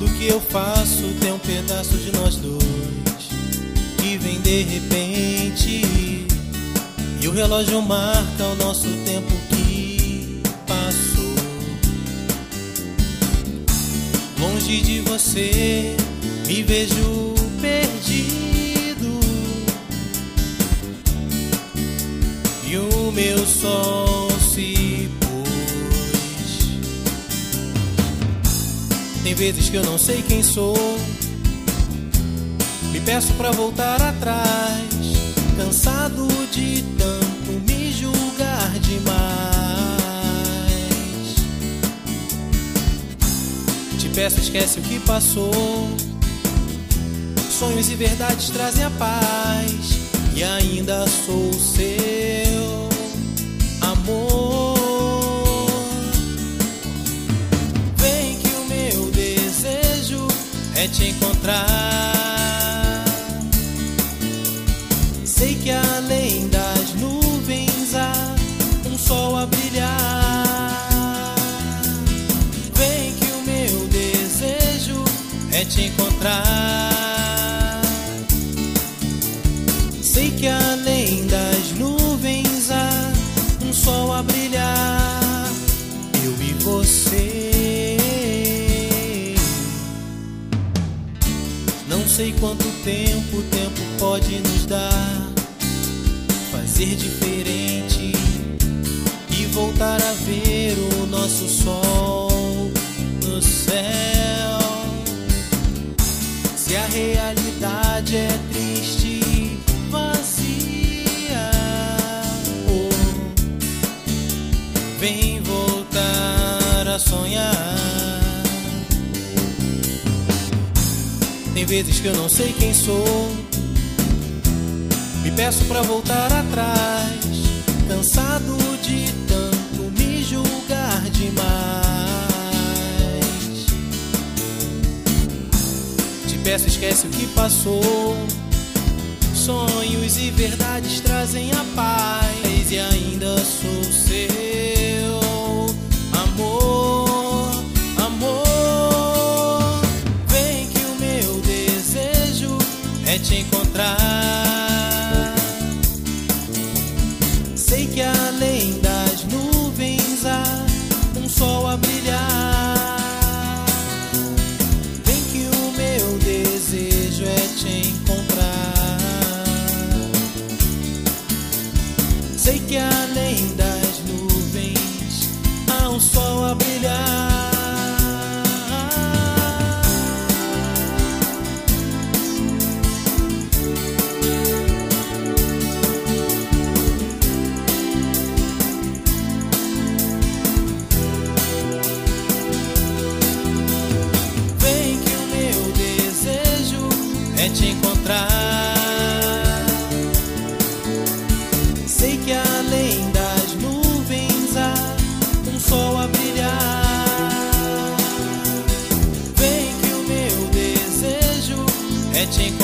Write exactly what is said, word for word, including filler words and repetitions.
Tudo que eu faço tem um pedaço de nós dois que vem de repente, e o relógio marca o nosso tempo que passou. Longe de você me vejo perdido, e o meu sol se pôs. Tem vezes que eu não sei quem sou, me peço pra voltar atrás, cansado de tanto me julgar demais. Te peço, esquece o que passou, sonhos e verdades trazem a paz, e ainda sou seu amor. Vem que o meu desejo é te encontrar. Sei que além das nuvens há um sol a brilhar. Vem que o meu desejo é te encontrar. Sei que além das nuvens há um sol a brilhar. Eu e você. Não sei quanto tempo o tempo pode nos dar, fazer diferente e voltar a ver o nosso sol no céu. Se a realidade é triste, vazia, oh, vem voltar a sonhar. Tem vezes que eu não sei quem sou, me peço pra voltar atrás, cansado de tanto me julgar demais. Te peço, esquece o que passou, sonhos e verdades trazem a paz, e ainda sou seu amor, amor. Vem que o meu desejo é te encontrar. Sei que além das nuvens há um sol a brilhar. Vem que o meu desejo é te encontrar. Sei que além das nuvens há um sol a brilhar. É te encontrar. Sei que além das nuvens há um sol a brilhar. Vem que o meu desejo é te encontrar.